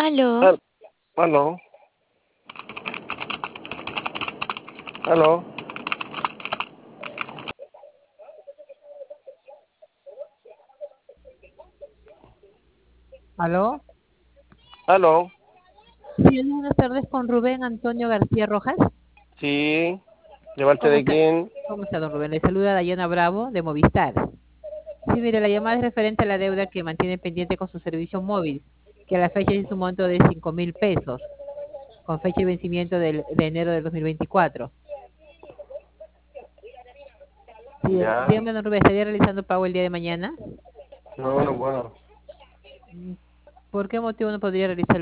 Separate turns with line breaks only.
Aló,
Al- Aló, aló,
¿Aló?
aló.
Sí, buenas tardes con Rubén Antonio García Rojas.
Sí, ¿de parte
¿Cómo
de
está?
quién?
¿Cómo está, don Rubén? Le saluda Dayana Bravo de Movistar. Sí, mire, la llamada es referente a la deuda que mantiene pendiente con su servicio móvil, que a la fecha es un monto de 5.000 pesos, con fecha de vencimiento de enero del 2024. Sí,
Ya,
dígame, don Rubén, ¿estaría realizando pago el día de mañana?
no, no, bueno.
¿Por qué motivo no podría realizar